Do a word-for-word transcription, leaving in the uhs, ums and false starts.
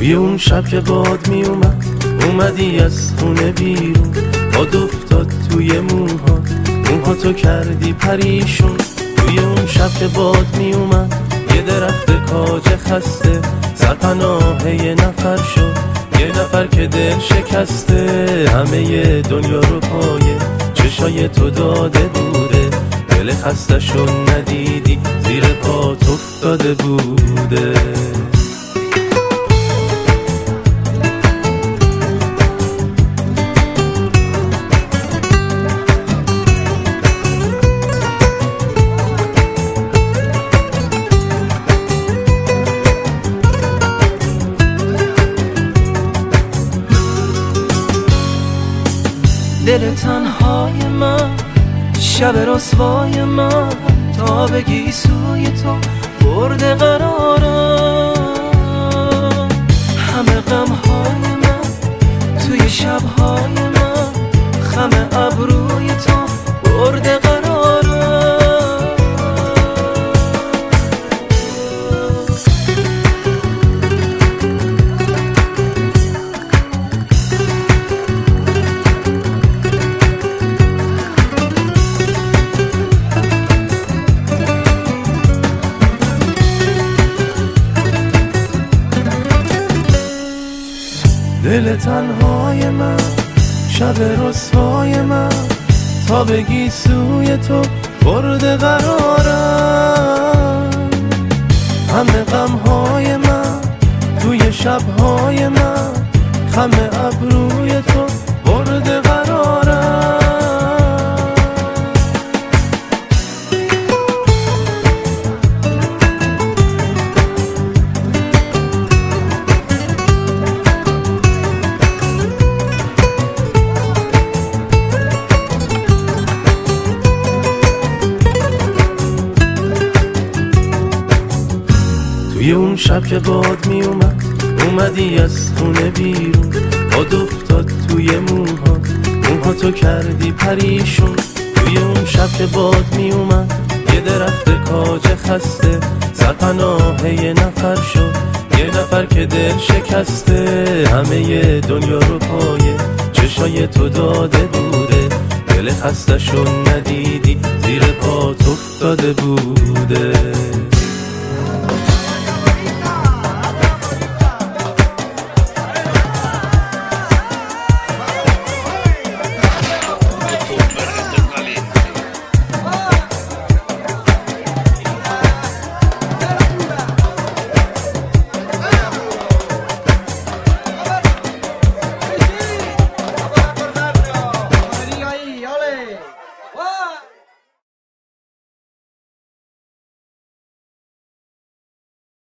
توی اون شب که باد می اومد اومدی از خونه بیرون، باد افتاد توی موها، موها تو کردی پریشون. توی اون شب که باد می اومد یه درخت کاج خسته سرپناه یه نفر شد، یه نفر که دل شکسته همه دنیا رو پایه چشای تو داده بوده، دل خستشون ندیدی زیر پات افتاده بوده. دل تنهای من، شب رسوای من، تا بگی سوی تو برده قرارم. همه غمهای من توی شبهای من، خم ابروی تو برده قرارم. دل تنهای من، شب رسوای من، تا بگی سوی تو برده قرارم. همه غمهای من توی شبهای من، خم ابروی تو برده قرارم. توی اون شب که باد می اومد اومدی از خونه بیرون، باد افتاد توی موها، موها تو کردی پریشون. توی اون شب که باد می اومد یه درخت کاج خسته سرپناه یه نفر شد، یه نفر که دل شکسته همه دنیا رو پایه چشای تو داده بوده، دل خستشون ندیدی زیر پات افتاده بوده.